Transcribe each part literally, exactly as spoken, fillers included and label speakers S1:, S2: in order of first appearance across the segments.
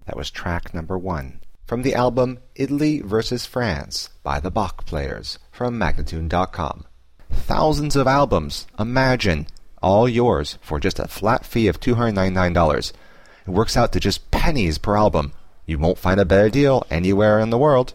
S1: That was track number one. From the album Italy versus France by the Bach Players from Magnatune dot com. Thousands of albums, imagine, all yours for just a flat fee of two hundred ninety-nine dollars. It works out to just pennies per album. You won't find a better deal anywhere in the world.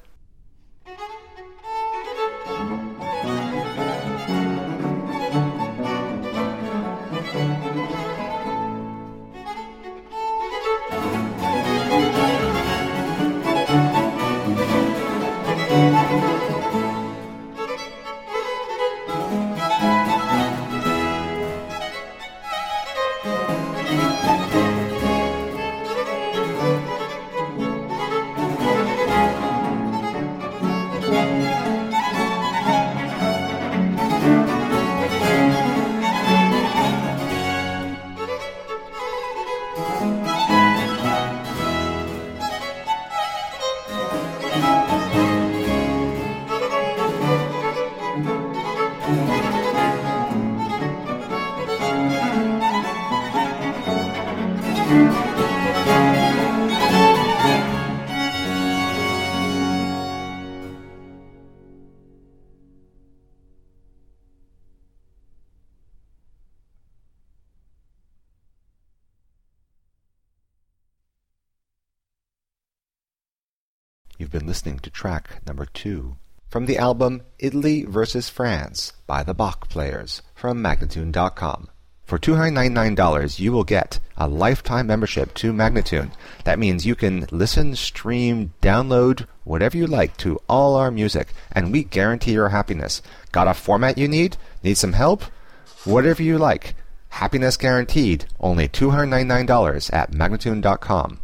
S1: You've been listening to track number two from the album Italy versus France by the Bach Players from Magnatune dot com. For two hundred ninety-nine dollars, you will get a lifetime membership to Magnatune. That means you can listen, stream, download, whatever you like to all our music, and we guarantee your happiness. Got a format you need? Need some help? Whatever you like. Happiness guaranteed. Only two hundred ninety-nine dollars at Magnatune dot com.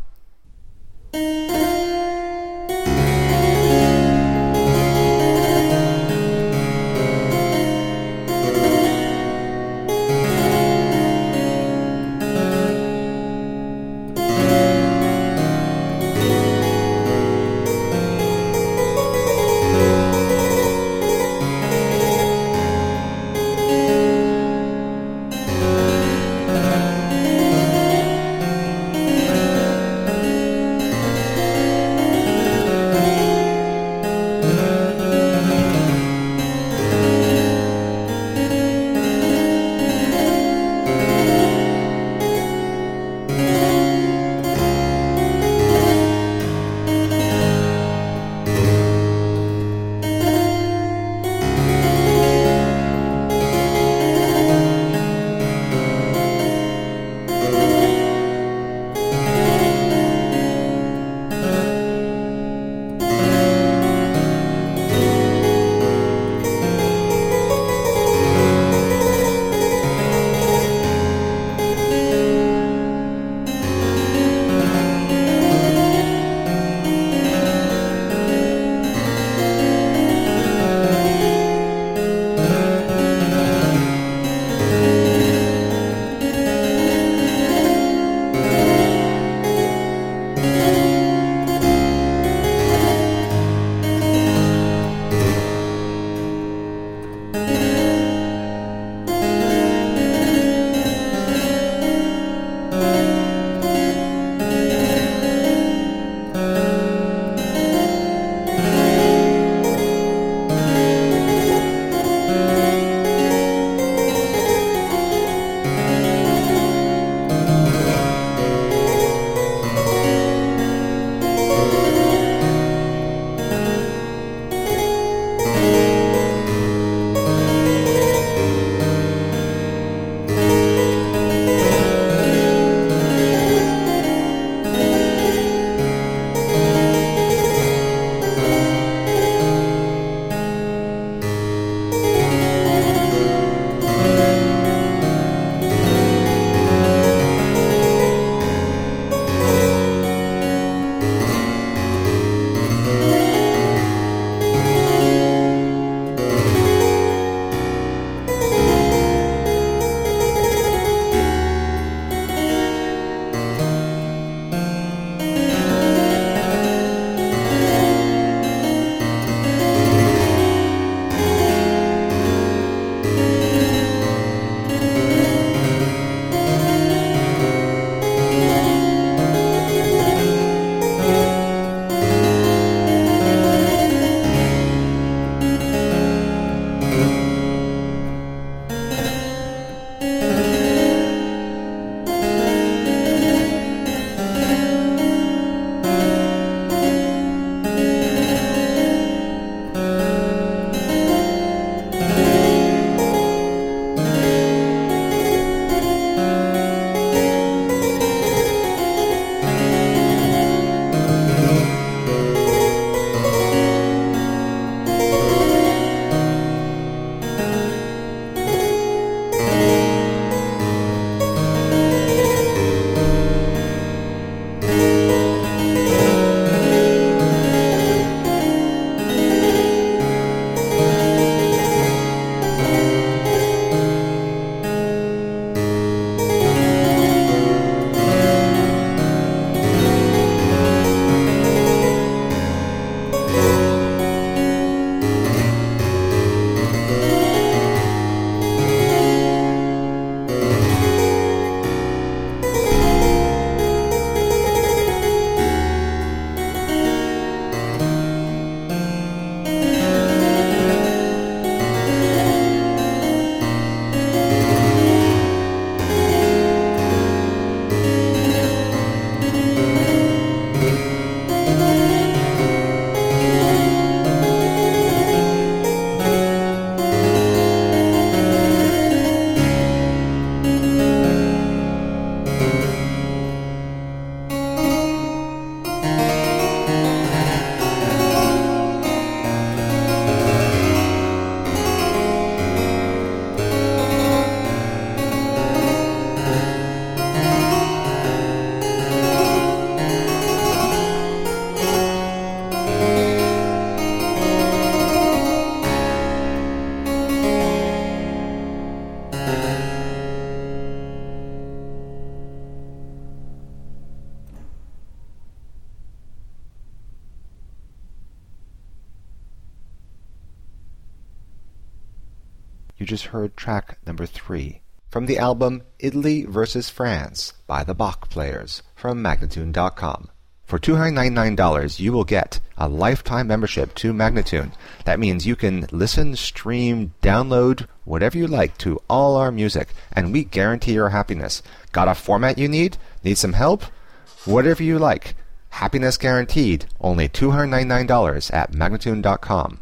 S1: You just heard track number three from the album Italy versus France by the Bach Players from Magnatune dot com. For two hundred ninety-nine dollars, you will get a lifetime membership to Magnatune. That means you can listen, stream, download, whatever you like to all our music, and we guarantee your happiness. Got a format you need? Need some help? Whatever you like. Happiness guaranteed. Only two hundred ninety-nine dollars at Magnatune dot com.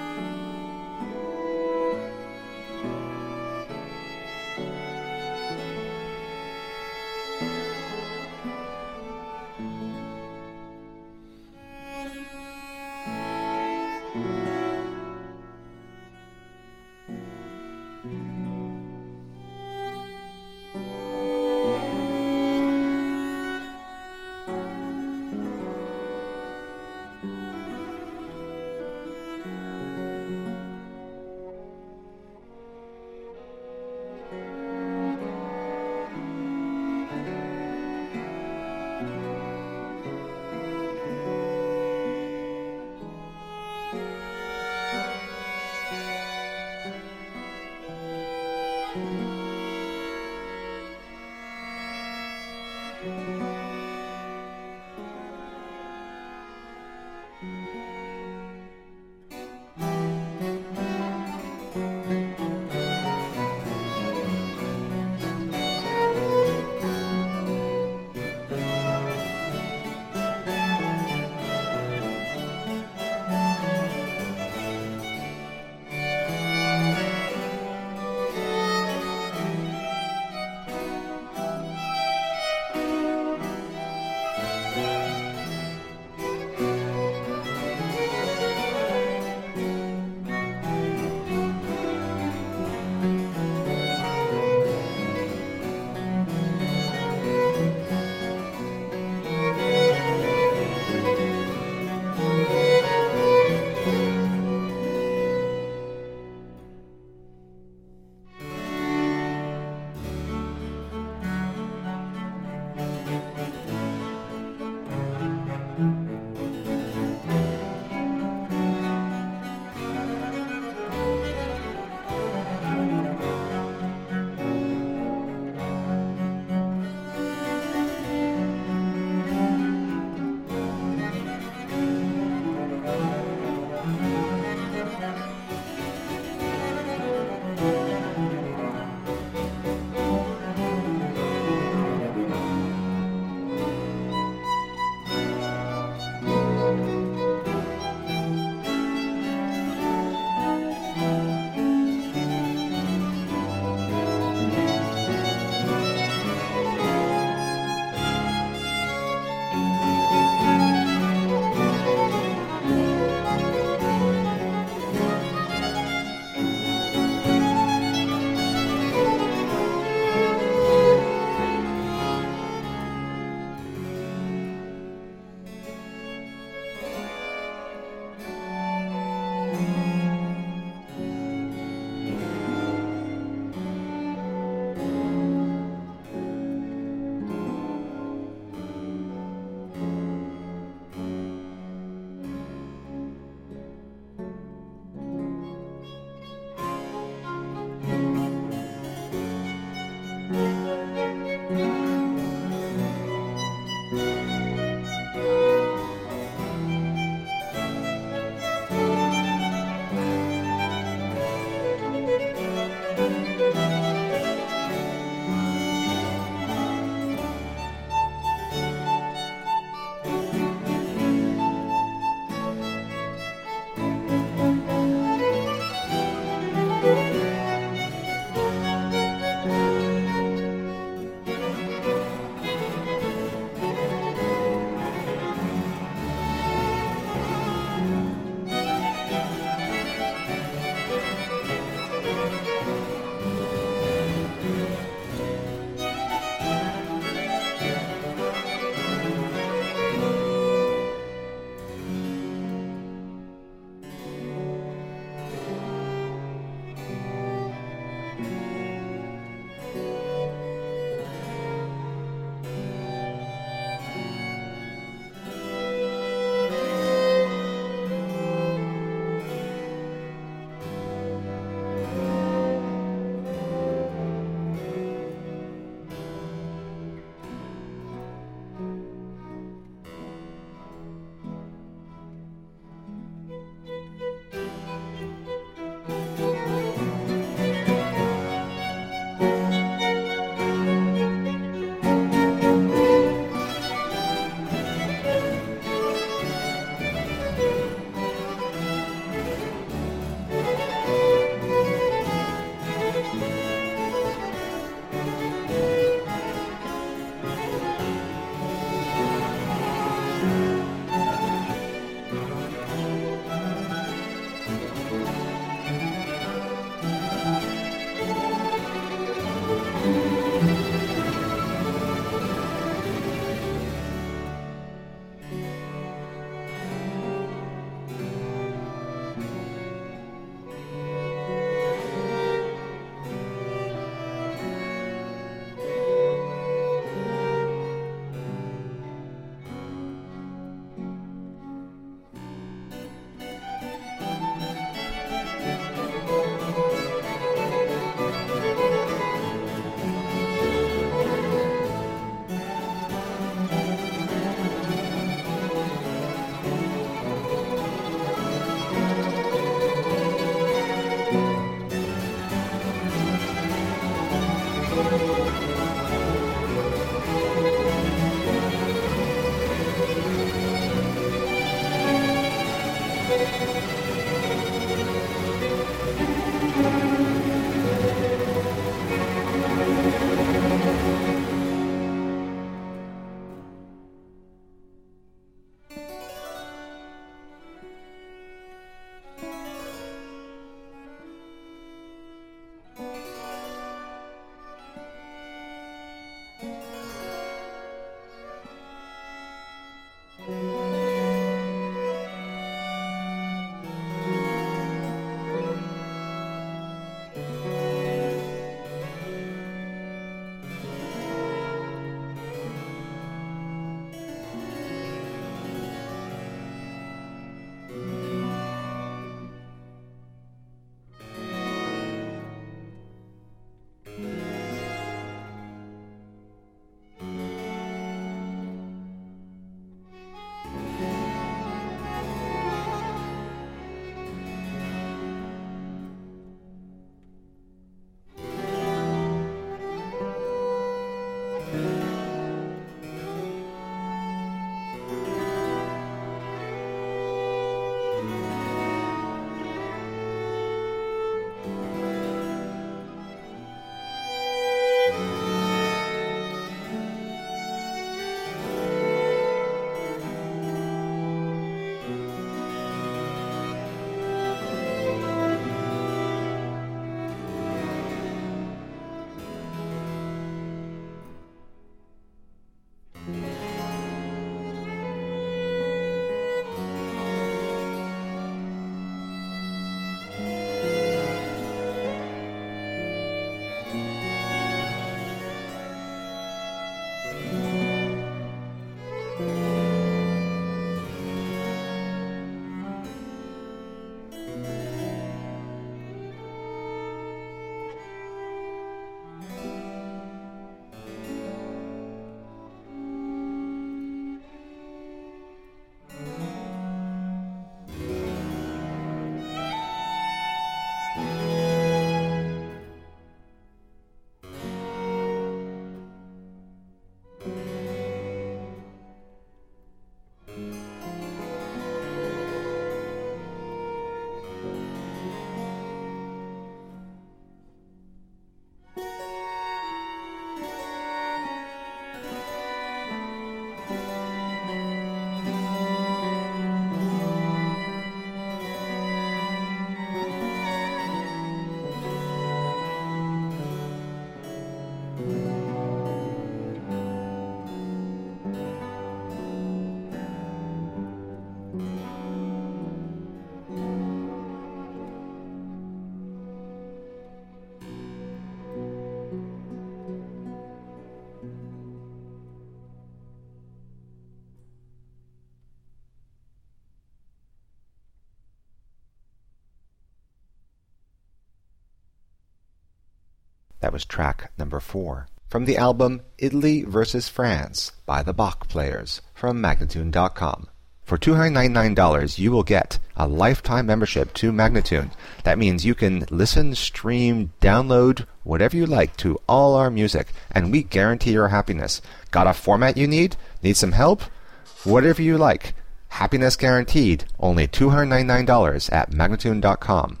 S1: That was track number four. From the album Italy versus France by the Bach Players from Magnatune dot com. For two hundred ninety-nine dollars, you will get a lifetime membership to Magnatune. That means you can listen, stream, download, whatever you like to all our music, and we guarantee your happiness. Got a format you need? Need some help? Whatever you like. Happiness guaranteed. Only two hundred ninety-nine dollars at Magnatune dot com.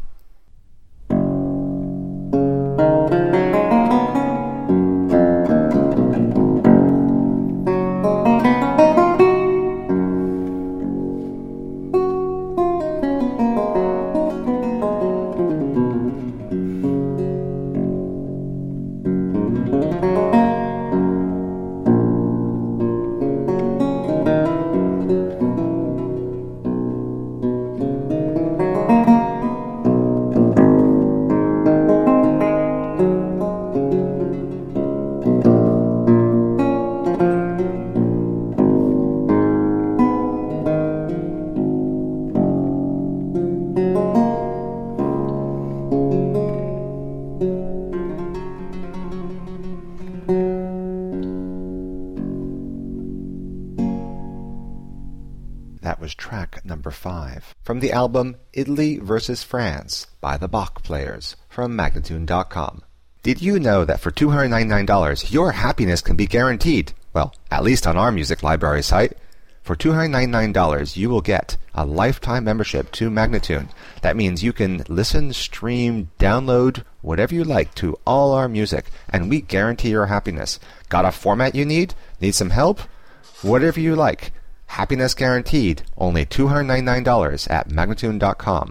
S1: That was track number five. From the album Italy versus France by the Bach Players from Magnatune dot com. Did you know that for two hundred ninety-nine dollars your happiness can be guaranteed? Well, at least on our music library site. For two hundred ninety-nine dollars you will get a lifetime membership to Magnatune. That means you can listen, stream, download, whatever you like to all our music, and we guarantee your happiness. Got a format you need? Need some help? Whatever you like. Happiness guaranteed. Only two hundred ninety-nine dollars at Magnatune dot com.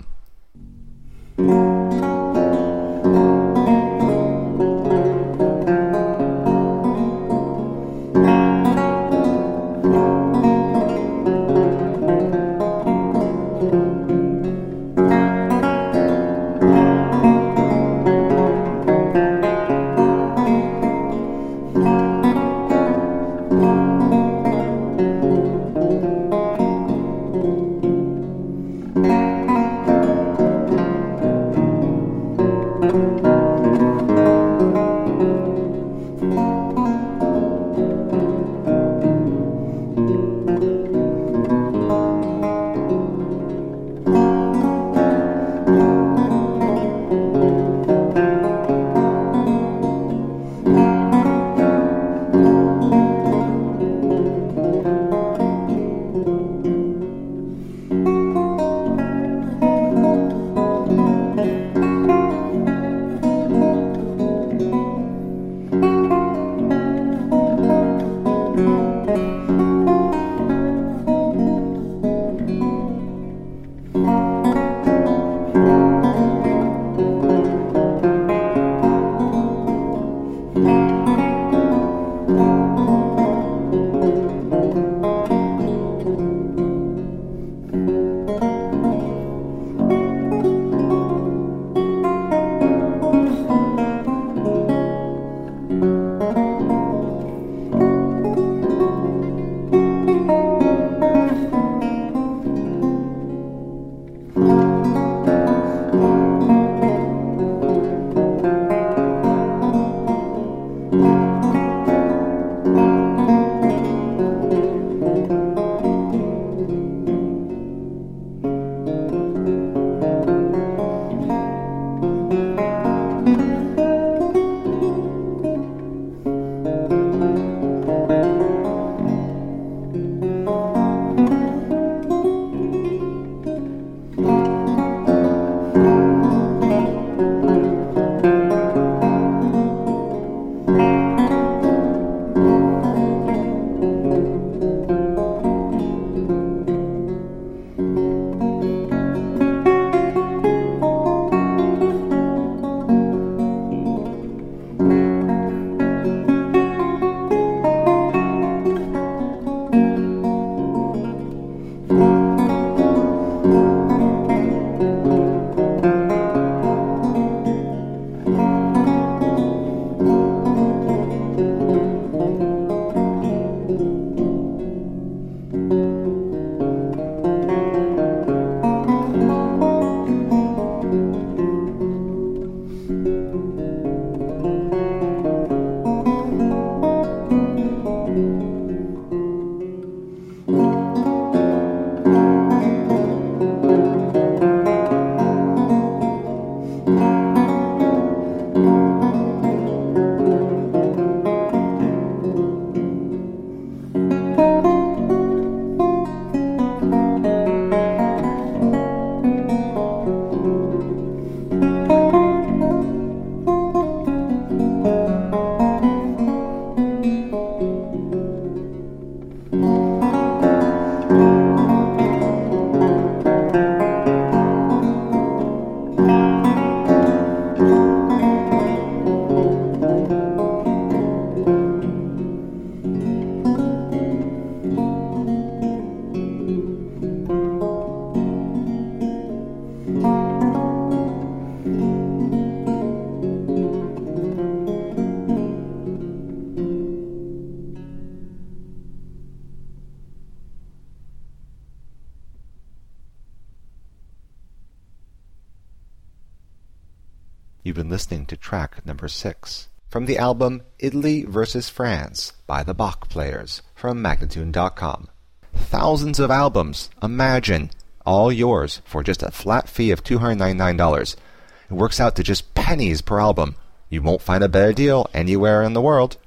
S1: You've been listening to track number six. From the album Italy versus France by the Bach Players from Magnatune dot com. Thousands of albums, imagine, all yours for just a flat fee of two hundred ninety-nine dollars. It works out to just pennies per album. You won't find a better deal anywhere in the world.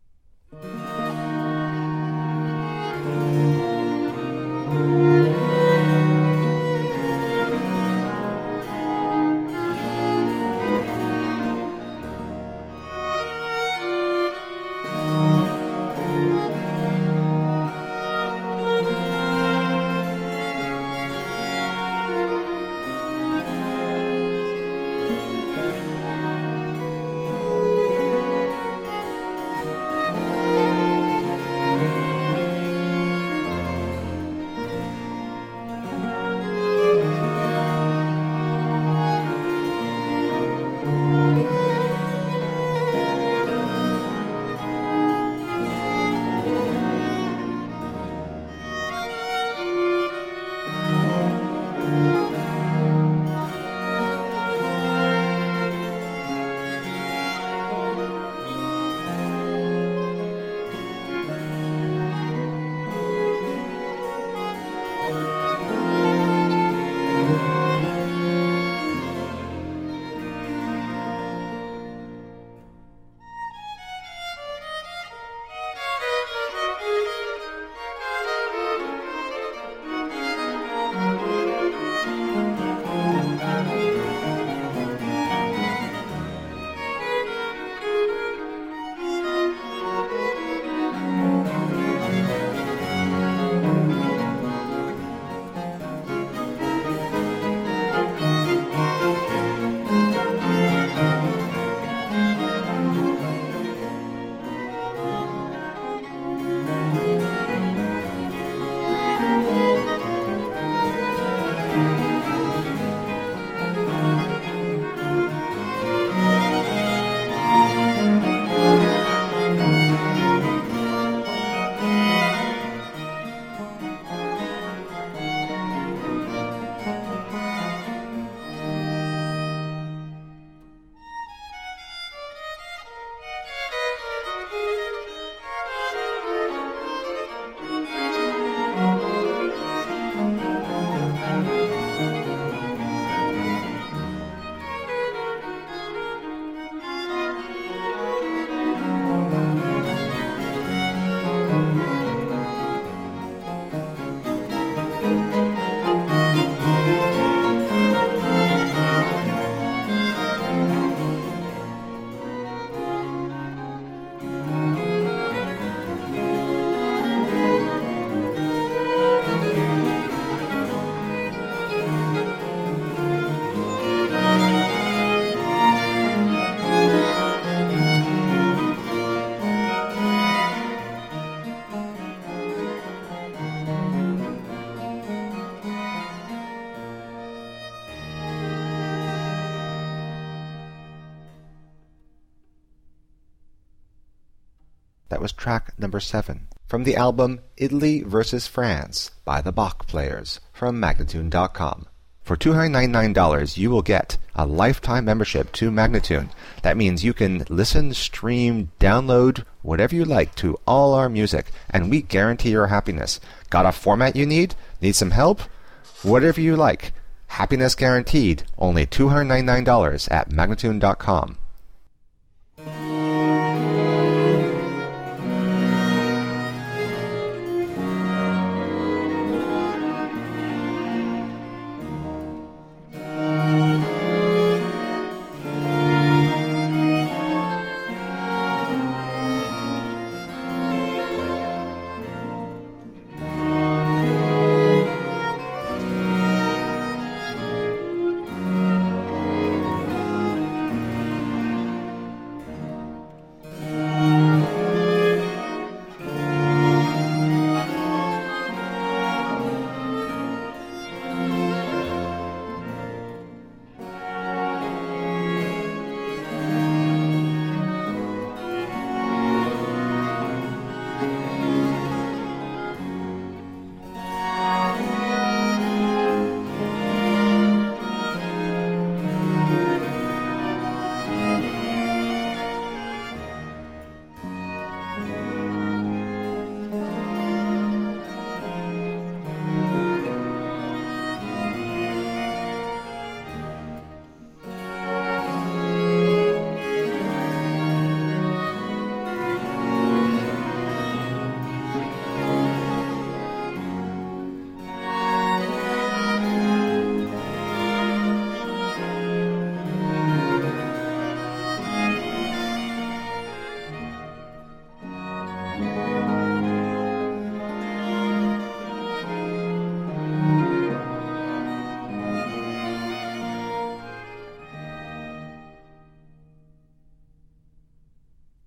S1: That was track number seven. From the album Italy versus France by the Bach Players from Magnatune dot com. For two hundred ninety-nine dollars, you will get a lifetime membership to Magnatune. That means you can listen, stream, download, whatever you like to all our music, and we guarantee your happiness. Got a format you need? Need some help? Whatever you like. Happiness guaranteed. Only two hundred ninety-nine dollars at Magnatune dot com.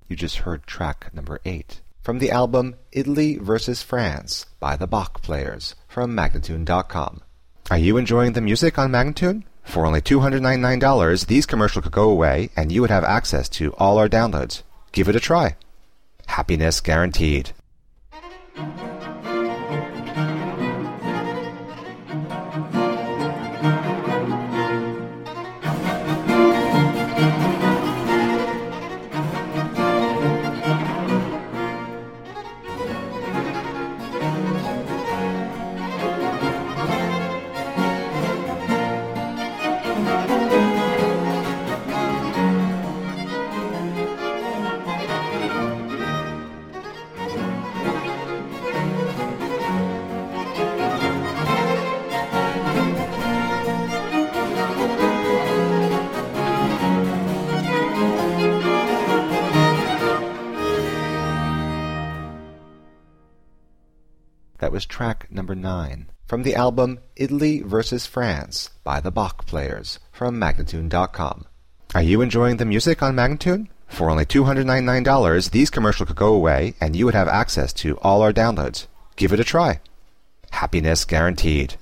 S1: You just heard track number eight. From the album Italy versus France by the Bach Players from Magnatune dot com. Are you enjoying the music on Magnatune? For only two hundred ninety-nine dollars, these commercials could go away and you would have access to all our downloads. Give it a try. Happiness guaranteed. That was track number nine. From the album Italy versus France by the Bach Players from Magnatune dot com. Are you enjoying the music on Magnatune? For only two hundred ninety-nine dollars, these commercials could go away and you would have access to all our downloads. Give it a try. Happiness guaranteed.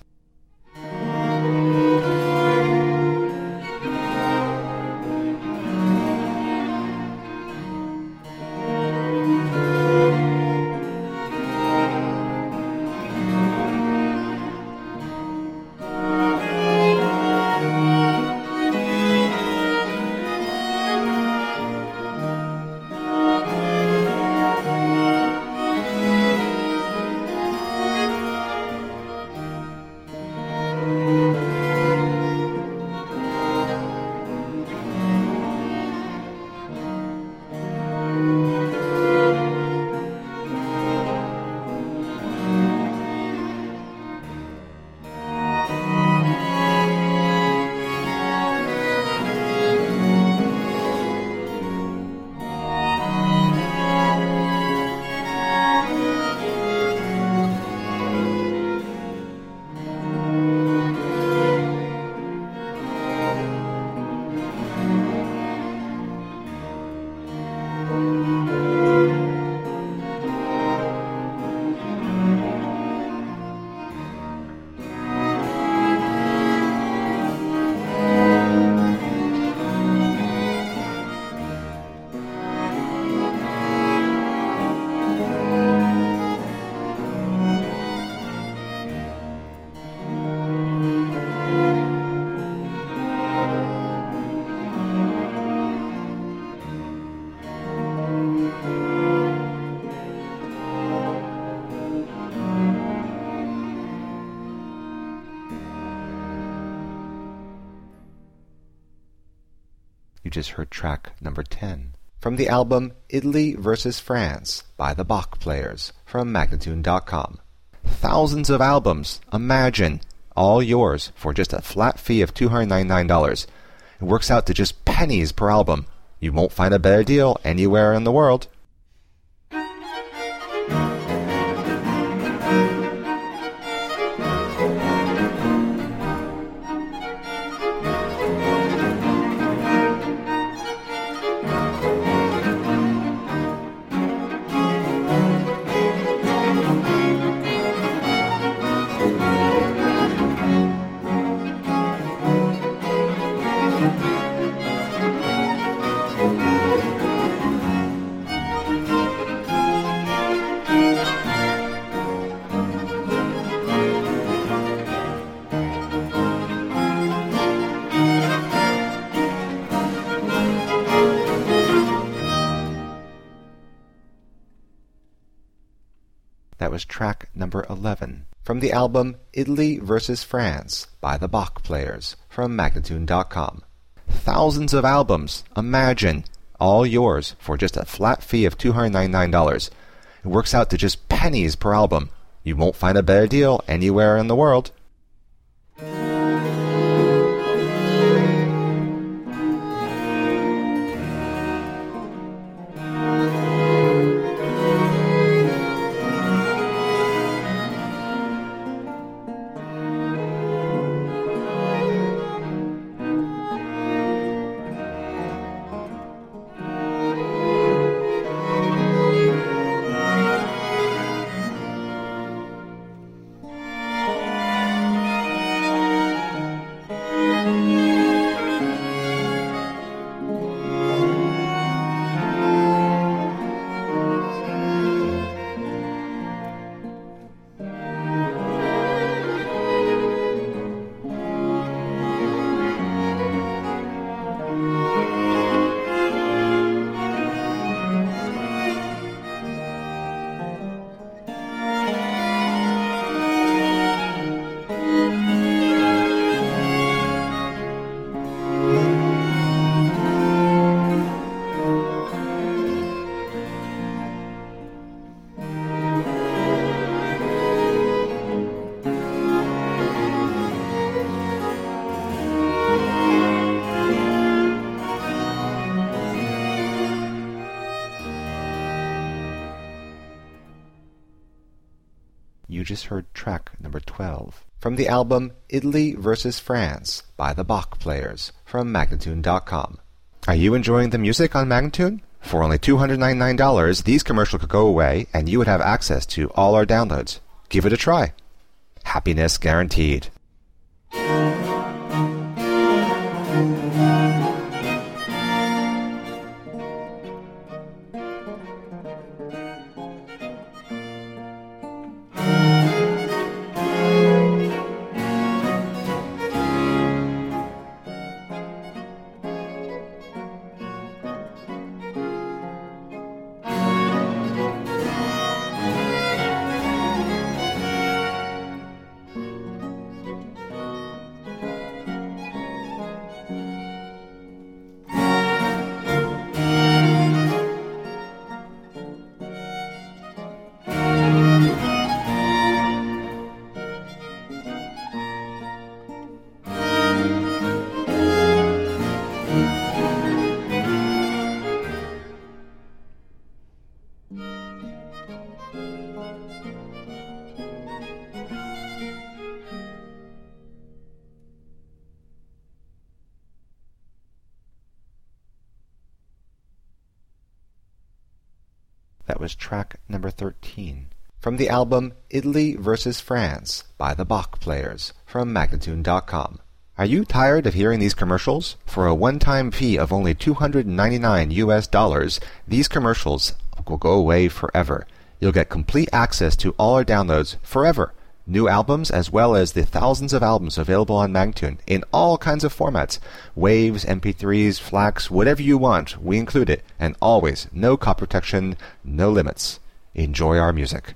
S1: You just heard track number ten. From the album Italy versus France by the Bach Players from Magnatune dot com. Thousands of albums, imagine, all yours for just a flat fee of two hundred ninety-nine dollars. It works out to just pennies per album. You won't find a better deal anywhere in the world. That was track number eleven. From the album Italy versus France by the Bach Players from Magnatune dot com. Thousands of albums, imagine, all yours for just a flat fee of two hundred ninety-nine dollars. It works out to just pennies per album. You won't find a better deal anywhere in the world. just heard track number twelve. From the album Italy versus France by the Bach Players from Magnatune dot com. Are you enjoying the music on Magnatune? For only two hundred ninety-nine dollars, these commercials could go away and you would have access to all our downloads. Give it a try. Happiness guaranteed. That was track number thirteen. From the album Italy versus France by the Bach Players from Magnatune dot com. Are you tired of hearing these commercials? For a one-time fee of only two hundred ninety-nine U S dollars, these commercials will go away forever. You'll get complete access to all our downloads forever. New albums as well as the thousands of albums available on Magnatune in all kinds of formats. Waves, M P threes, FLACs, whatever you want, we include it. And always, no copy protection, no limits. Enjoy our music.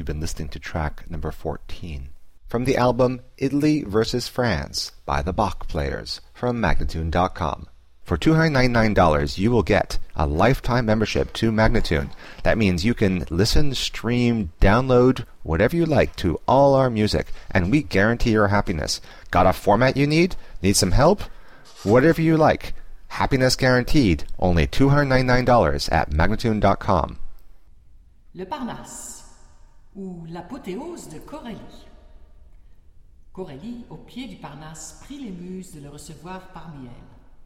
S1: You've been listening to track number fourteen. From the album Italy versus France by the Bach Players from Magnatune dot com. For two hundred ninety-nine dollars, you will get a lifetime membership to Magnatune. That means you can listen, stream, download, whatever you like to all our music, and we guarantee your happiness. Got a format you need? Need some help? Whatever you like. Happiness guaranteed. Only two hundred ninety-nine dollars at Magnatune dot com.
S2: Le Parnasse, ou l'apothéose de Corelli. Corelli, au pied du Parnasse, prie les muses de le recevoir parmi elles.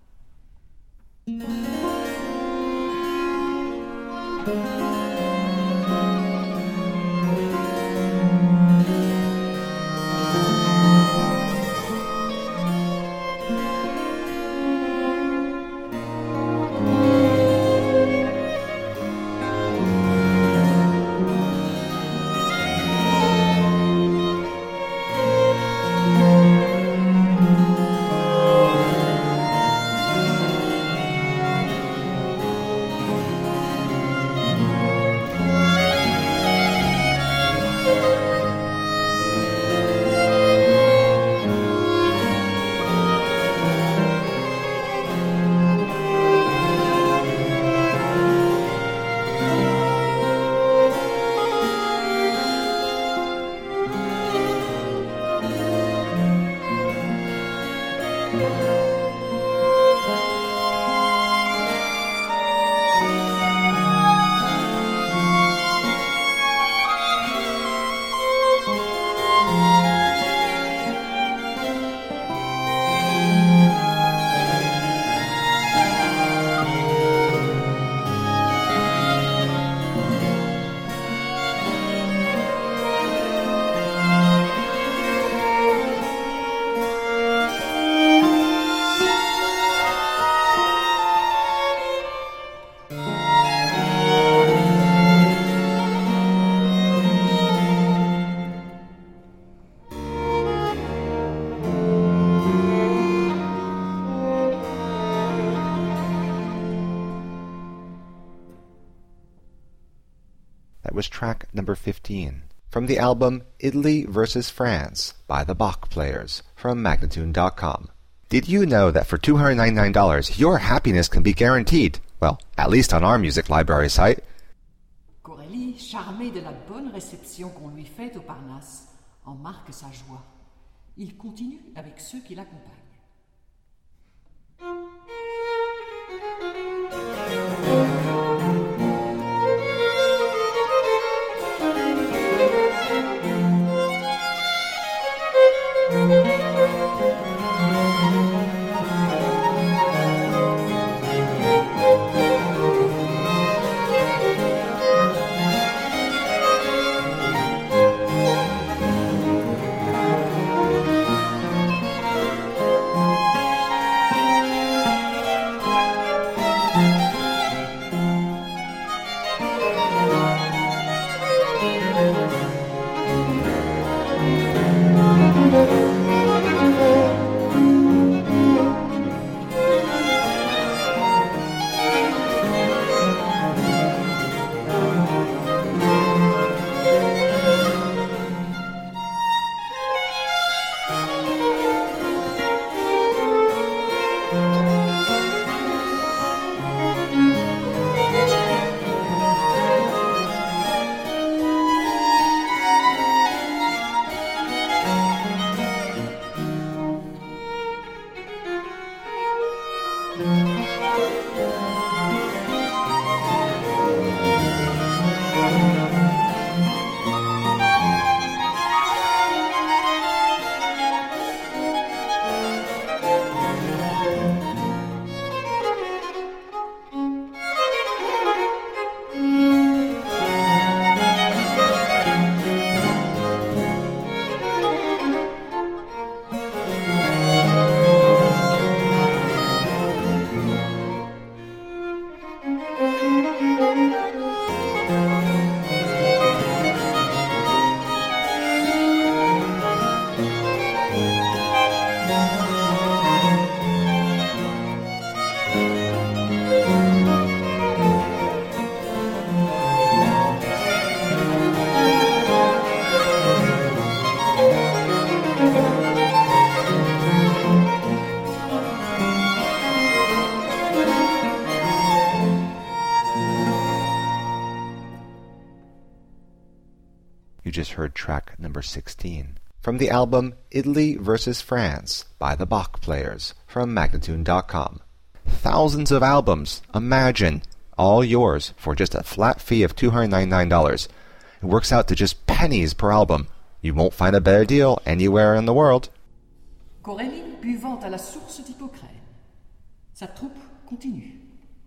S1: Was track number fifteen. From the album Italy versus France by the Bach Players from Magnatune dot com. Did you know that for two hundred ninety-nine dollars your happiness can be guaranteed? Well, at least on our music library site.
S2: Corelli, charmé de la bonne réception qu'on lui fait au Parnasse, en marque sa joie. Il continue avec ceux qui l'accompagnent.
S1: You just heard track number sixteen. From the album Italy versus France by the Bach Players from Magnatune dot com. Thousands of albums, imagine, all yours for just a flat fee of two hundred ninety-nine dollars. It works out to just pennies per album. You won't find a better deal anywhere in the world.
S2: Corélie buvant à la source d'Hippocrène. Sa troupe continue.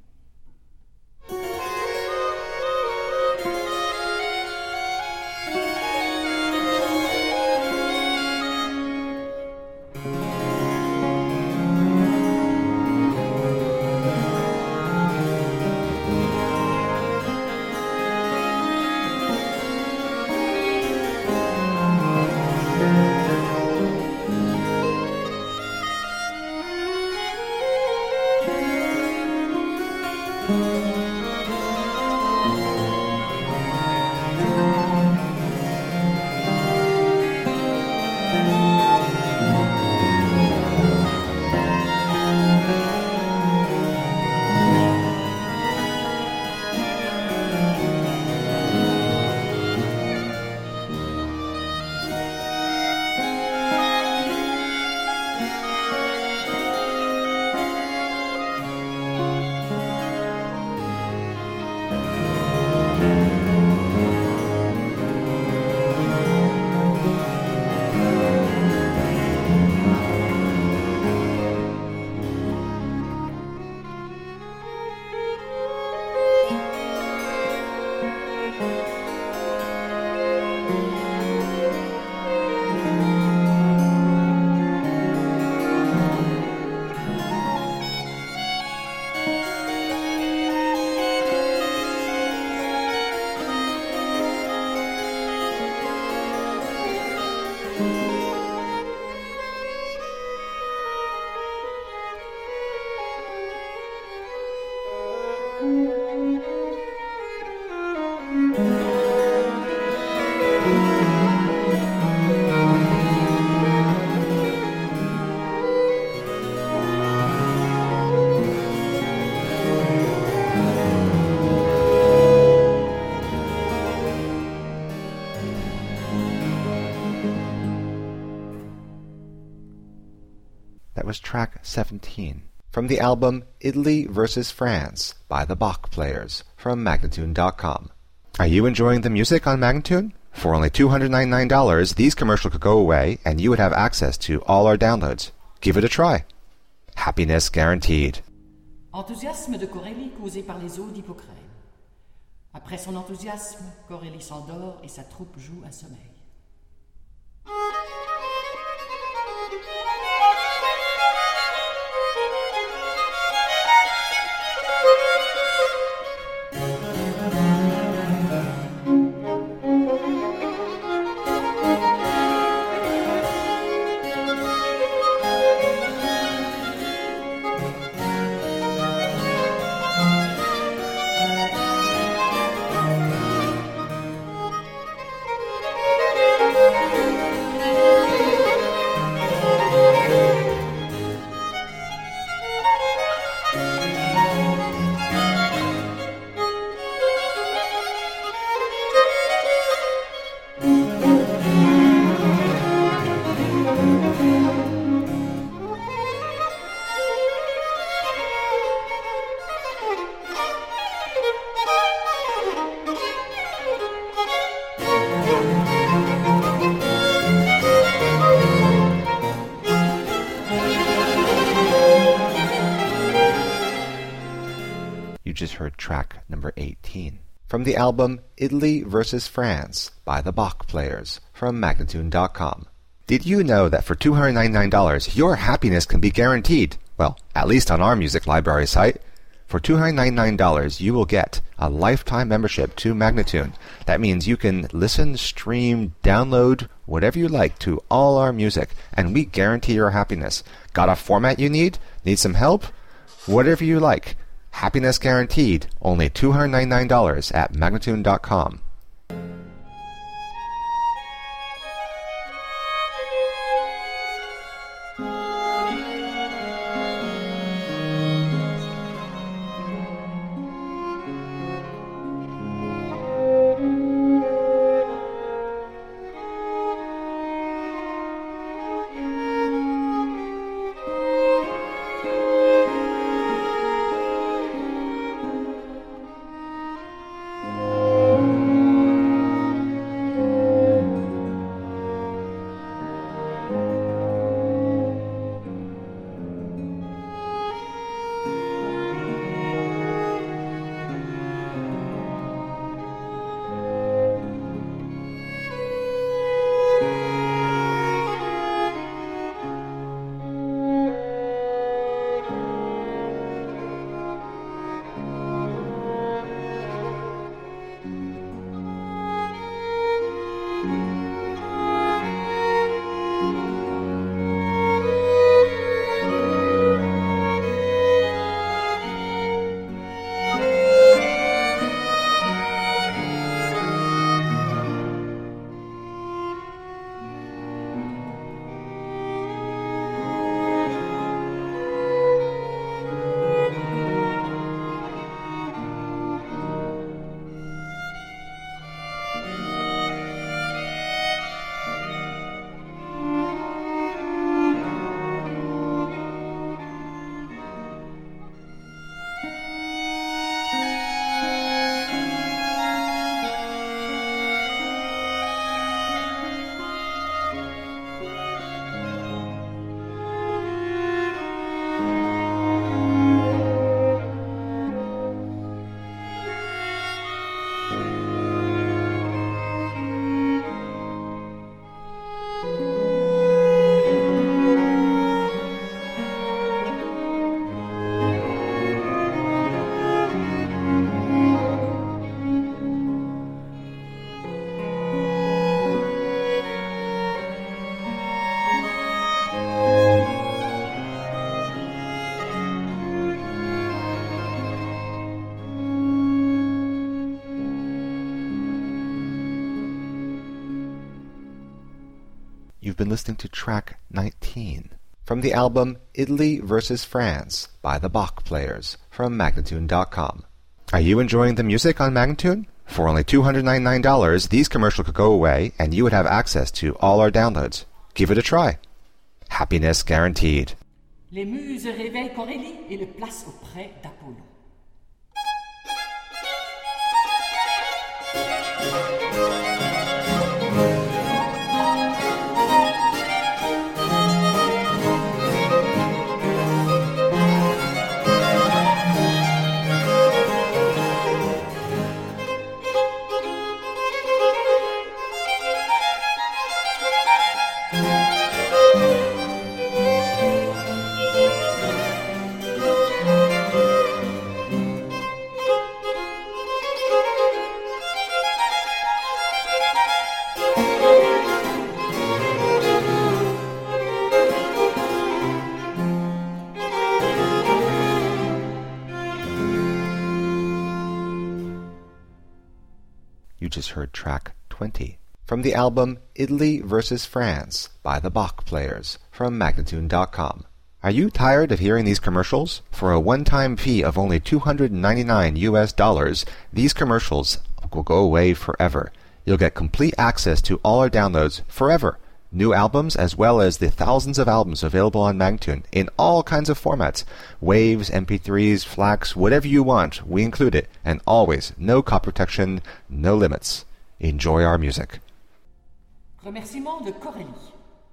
S1: That was track seventeen. From the album Italy versus France by the Bach Players from Magnatune dot com. Are you enjoying the music on Magnatune? For only two hundred ninety-nine dollars, these commercials could go away and you would have access to all our downloads. Give it a try. Happiness guaranteed.
S2: Enthousiasme de Corélie causé par les eaux d'Hippocrène. Après son enthousiasme, Corélie s'endort et sa troupe joue un sommeil.
S1: You just heard track number eighteen. From the album Italy versus France by the Bach Players from Magnatune dot com. Did you know that for two hundred ninety-nine dollars your happiness can be guaranteed? Well, at least on our music library site. For two hundred ninety-nine dollars you will get a lifetime membership to Magnatune. That means you can listen, stream, download, whatever you like to all our music, and we guarantee your happiness. Got a format you need? Need some help? Whatever you like. Happiness guaranteed. Only two hundred ninety-nine dollars at Magnatune dot com. You've been listening to track nineteen from the album Italy versus France by the Bach Players from Magnatune dot com. Are you enjoying the music on Magnatune? For only two hundred ninety-nine dollars, these commercials could go away and you would have access to all our downloads. Give it a try. Happiness guaranteed.
S2: Les muses réveillent Corélie et le placent auprès d'Apollon.
S1: You just heard track twenty from the album Italy versus France by the Bach Players from Magnatune dot com. Are you tired of hearing these commercials? For a one-time fee of only two hundred ninety-nine U S dollars, these commercials will go away forever. You'll get complete access to all our downloads forever. New albums as well as the thousands of albums available on Magnatune in all kinds of formats. Waves, M P threes, FLACs, whatever you want, we include it. And always, no copy protection, no limits. Enjoy our music.
S2: Remerciements de Corélie.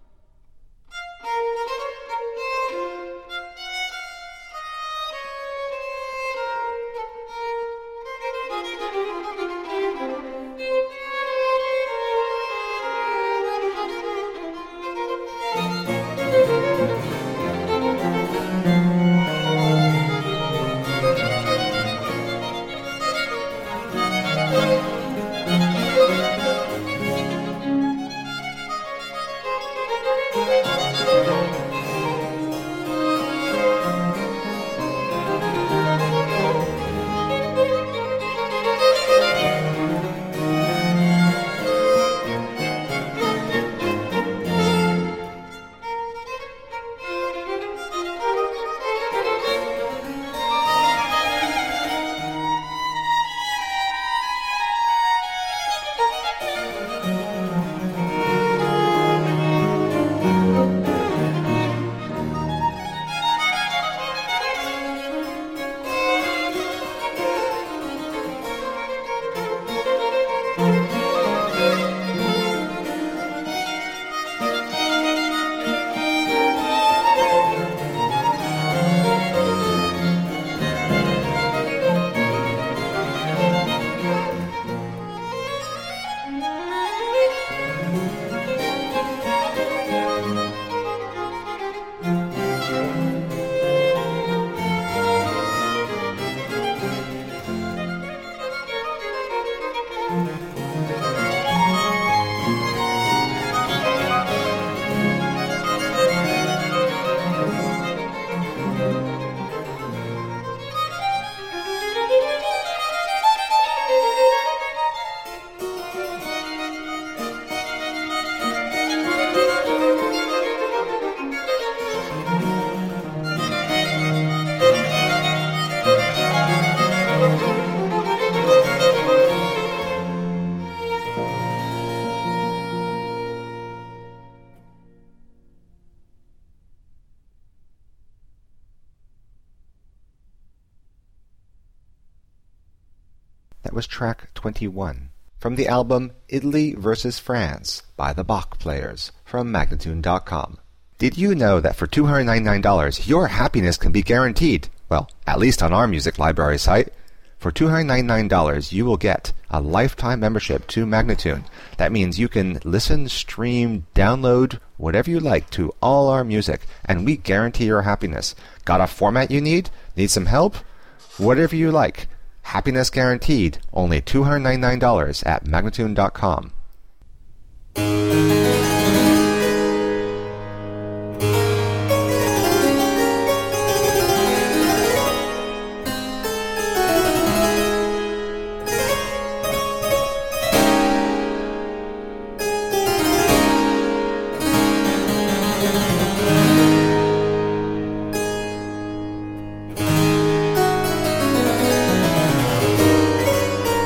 S1: That was track twenty-one from the album Italy versus France by the Bach Players from Magnatune dot com. Did you know that for two hundred ninety-nine dollars your happiness can be guaranteed? Well, at least on our music library site. For two hundred ninety-nine dollars you will get a lifetime membership to Magnatune. That means you can listen, stream, download, whatever you like to all our music, and we guarantee your happiness. Got a format you need? Need some help? Whatever you like. Happiness guaranteed. Only two hundred ninety-nine dollars at Magnatune dot com.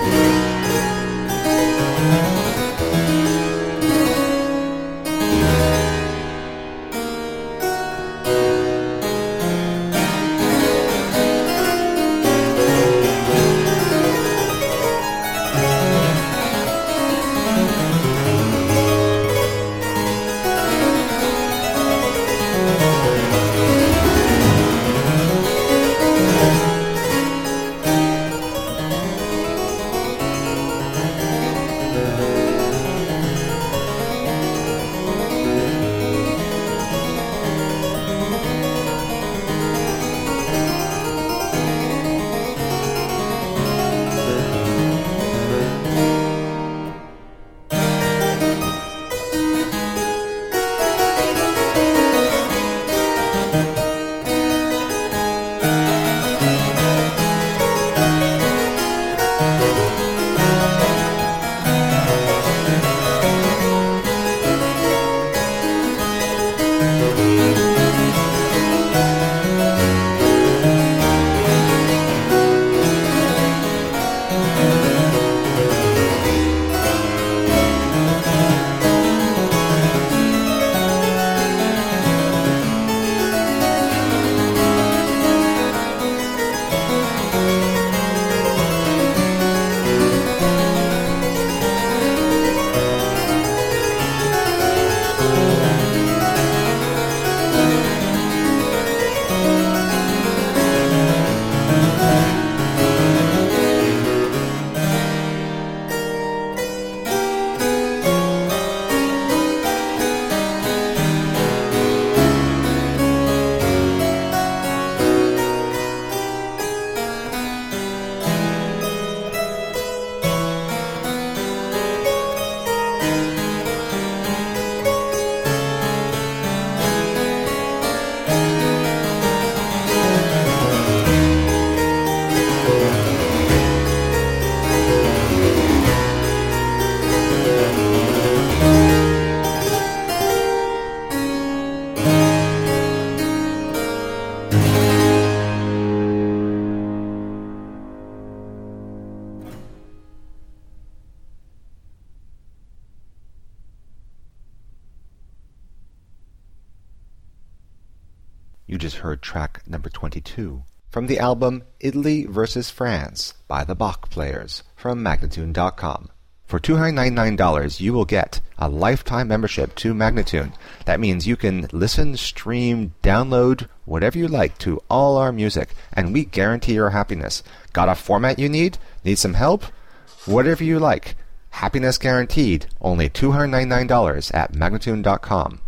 S1: You just heard track number twenty-two from the album Italy versus France by the Bach Players from Magnatune dot com. For two hundred ninety-nine dollars, you will get a lifetime membership to Magnatune. That means you can listen, stream, download, whatever you like to all our music, and we guarantee your happiness. Got a format you need? Need some help? Whatever you like. Happiness guaranteed. Only two hundred ninety-nine dollars at Magnatune dot com.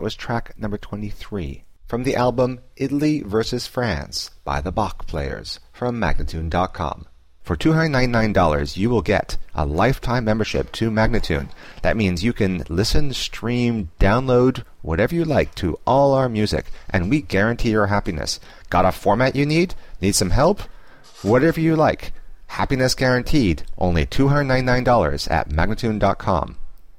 S1: was track number twenty-three from the album Italy versus France by the Bach Players from Magnatune dot com. For two hundred ninety-nine dollars, you will get a lifetime membership to Magnatune. That means you can listen, stream, download, whatever you like to all our music, and we guarantee your happiness. Got a format you need? Need some help? Whatever you like. Happiness guaranteed. Only two hundred ninety-nine dollars at Magnatune dot com.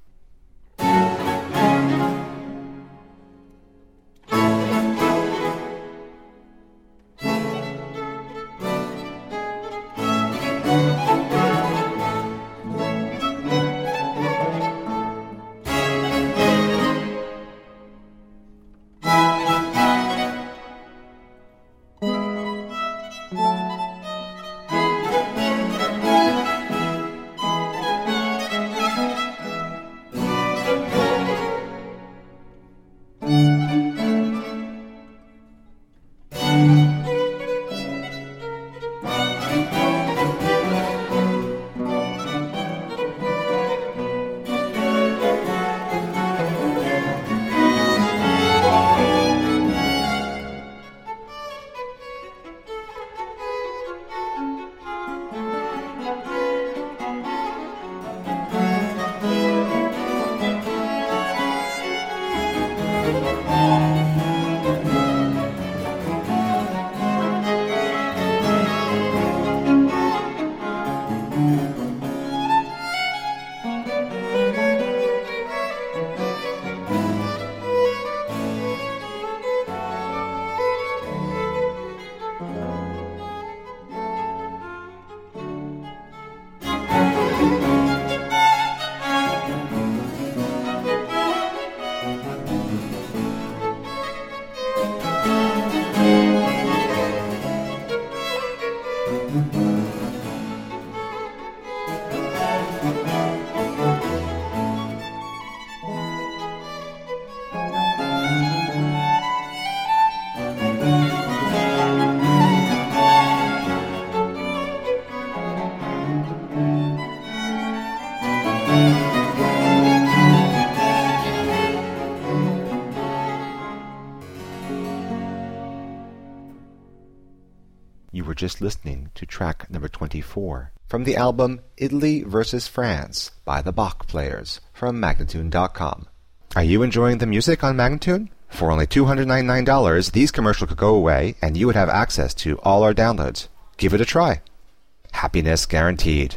S1: You were just listening to track number twenty-four from the album Italy versus France by the Bach Players from Magnatune dot com. Are you enjoying the music on Magnatune? For only two hundred ninety-nine dollars, these commercials could go away and you would have access to all our downloads. Give it a try. Happiness guaranteed.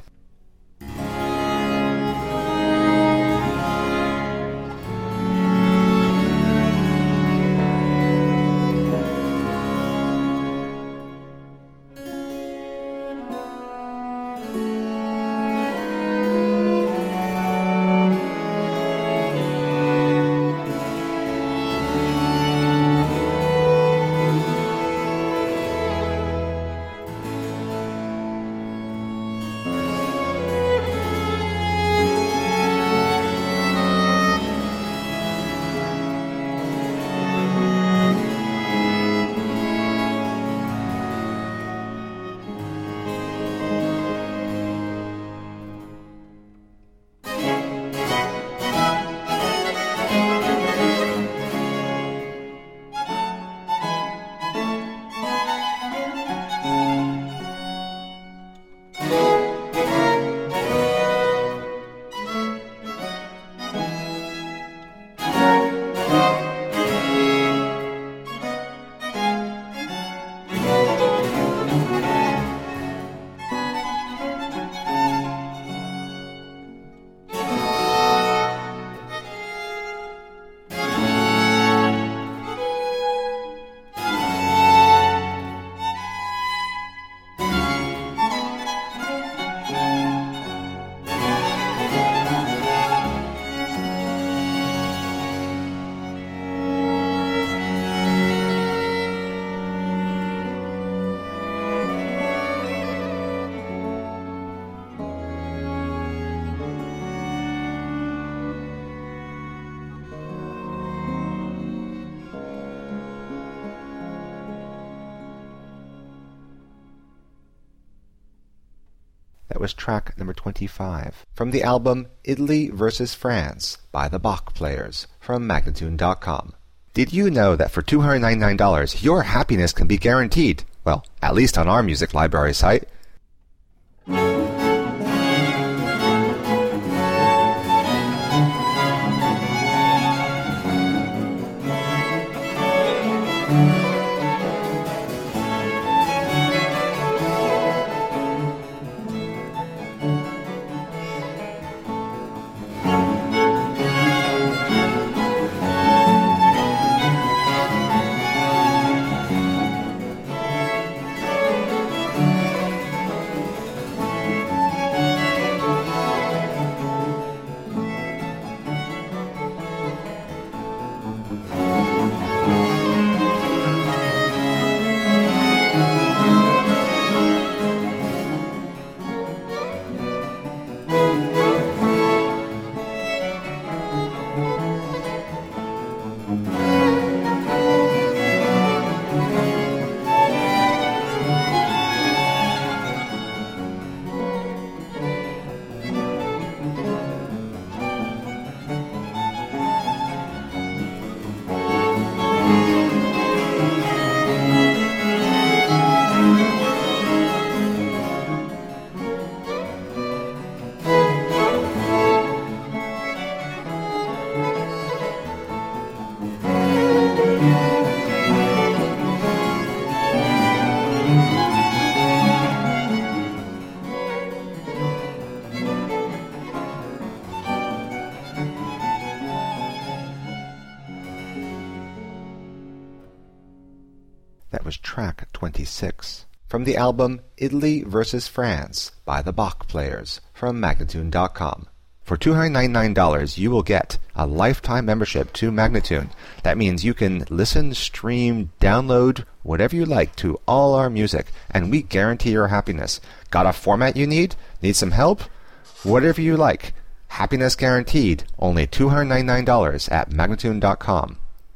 S1: That was track number twenty-five from the album Italy versus France by the Bach Players from Magnatune dot com. Did you know that for two hundred ninety-nine dollars your happiness can be guaranteed? Well, at least on our music library site. That was track twenty-six. From the album Italy versus France by the Bach Players from Magnatune dot com. For two hundred ninety-nine dollars you will get a lifetime membership to Magnatune. That means you can listen, stream, download, whatever you like to all our music, and we guarantee your happiness. Got a format you need? Need some help? Whatever you like. Happiness guaranteed. Only two hundred ninety-nine dollars at Magnatune dot com.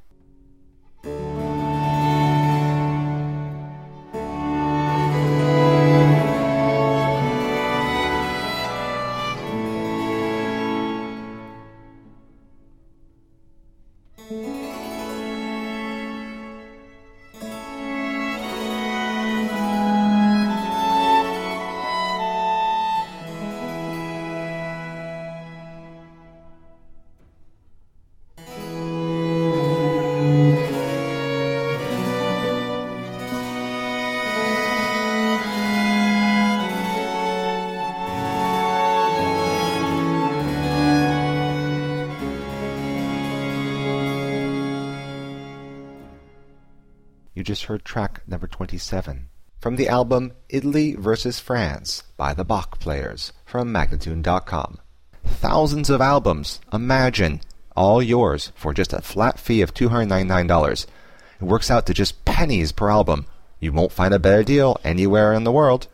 S1: You just heard track number twenty-seven. From the album Italy versus France by the Bach Players from Magnatune dot com. Thousands of albums, imagine, all yours for just a flat fee of two hundred ninety-nine dollars. It works out to just pennies per album. You won't find a better deal anywhere in the world.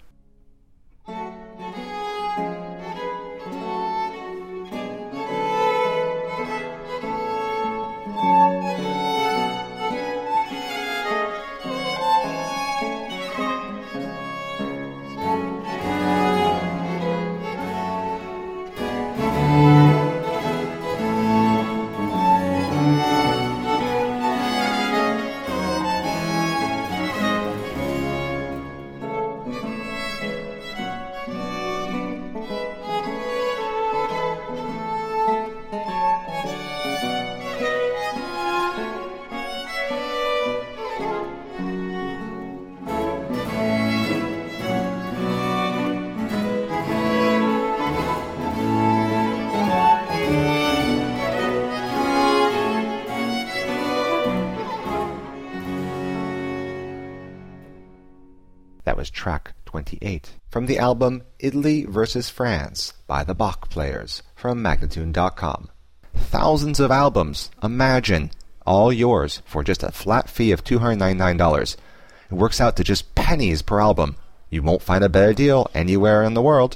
S1: That was track twenty-eight. From the album Italy versus France by the Bach Players from Magnatune dot com. Thousands of albums, imagine, all yours for just a flat fee of two hundred ninety-nine dollars. It works out to just pennies per album. You won't find a better deal anywhere in the world.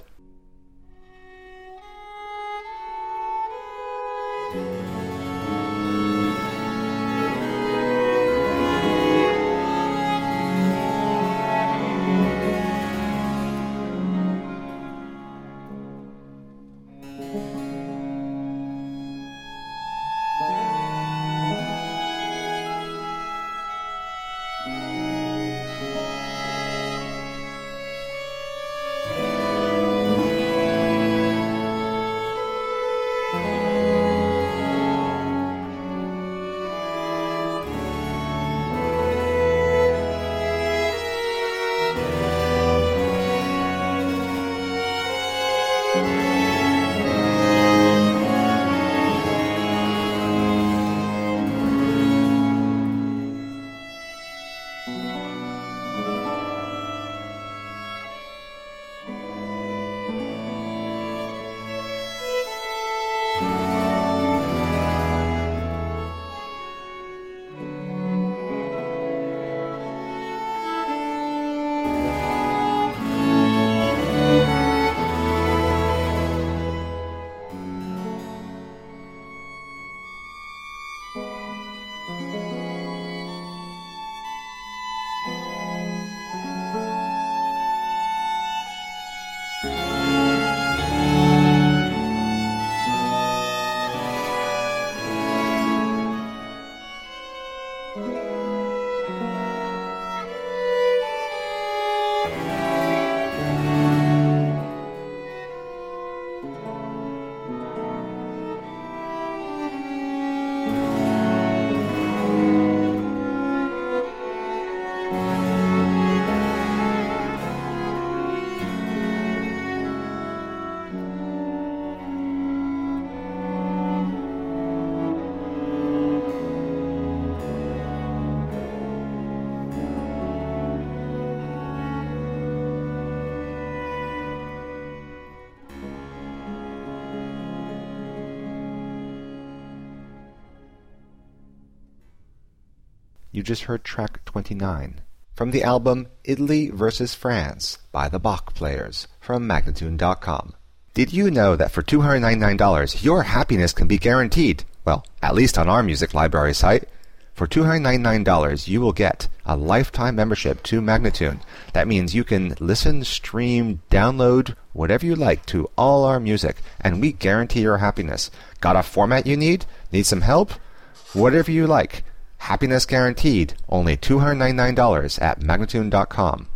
S1: You just heard track twenty-nine. From the album Italy versus France by the Bach Players from Magnatune dot com. Did you know that for two hundred ninety-nine dollars your happiness can be guaranteed? Well, at least on our music library site. For two hundred ninety-nine dollars you will get a lifetime membership to Magnatune. That means you can listen, stream, download, whatever you like to all our music, and we guarantee your happiness. Got a format you need? Need some help? Whatever you like. Happiness guaranteed. Only two hundred ninety-nine dollars at Magnatune dot com.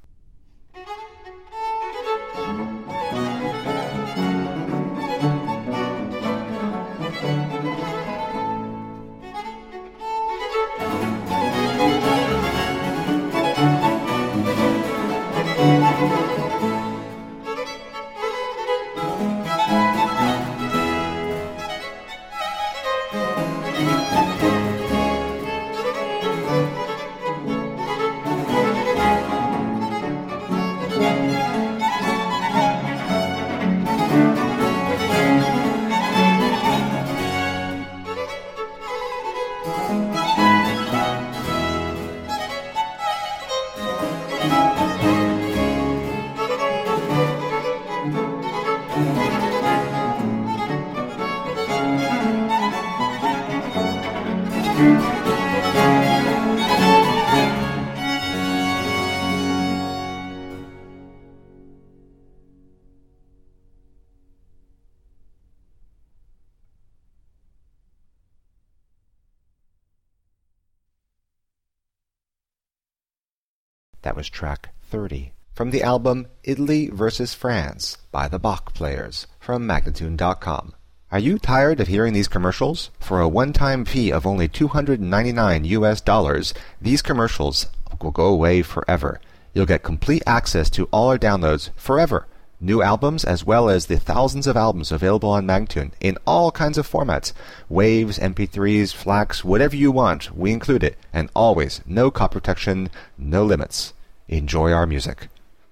S1: That was track thirty. From the album Italy versus France by the Bach Players from Magnatune dot com. Are you tired of hearing these commercials? For a one-time fee of only two hundred ninety-nine U S dollars, these commercials will go away forever. You'll get complete access to all our downloads forever. New albums as well as the thousands of albums available on Magnatune in all kinds of formats. Waves, M P threes, FLACs, whatever you want, we include it. And always, no copy protection, no limits. Enjoy our music.